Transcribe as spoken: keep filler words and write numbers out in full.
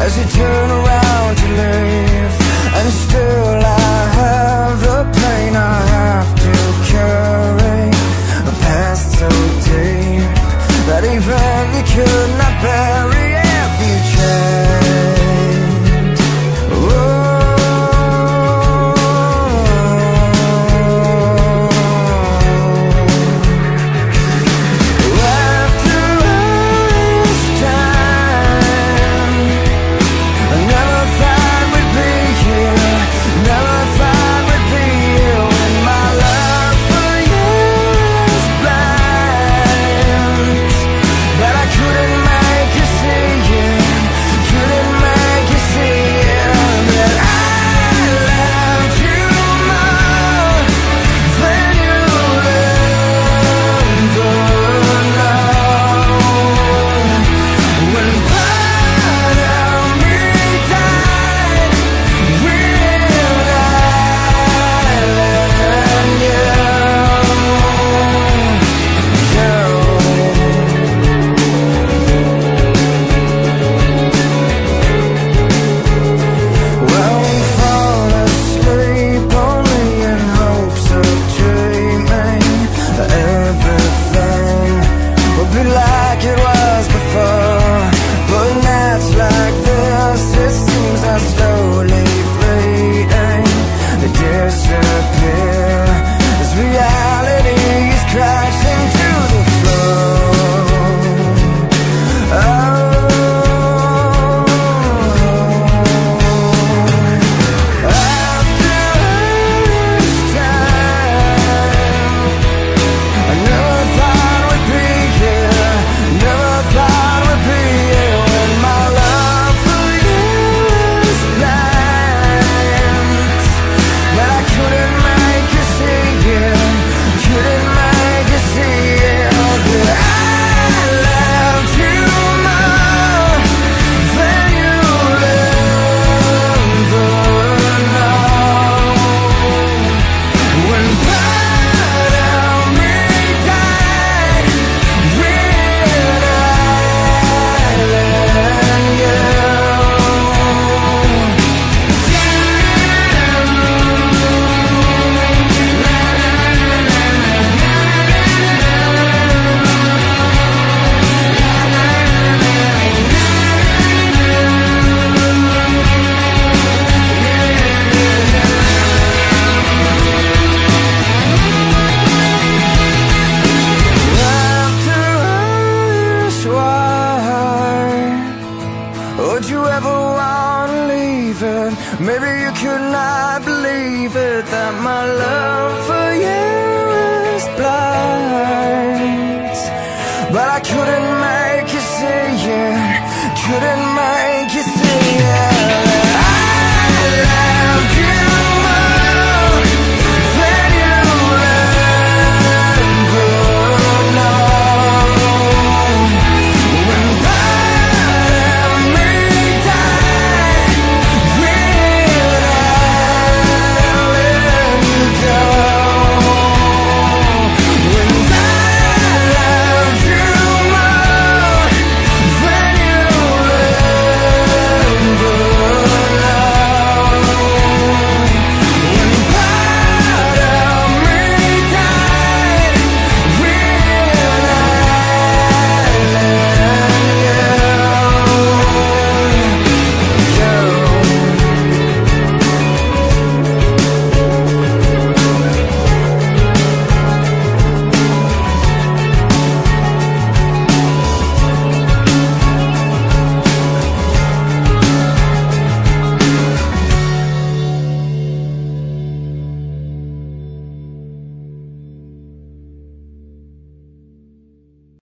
as you turn around to leave. And still I have the pain I have to carry, a past so deep that even you could not bury if you tried. Oh. Maybe you could not believe it, that my love for you is blind. But I couldn't make you see it, couldn't make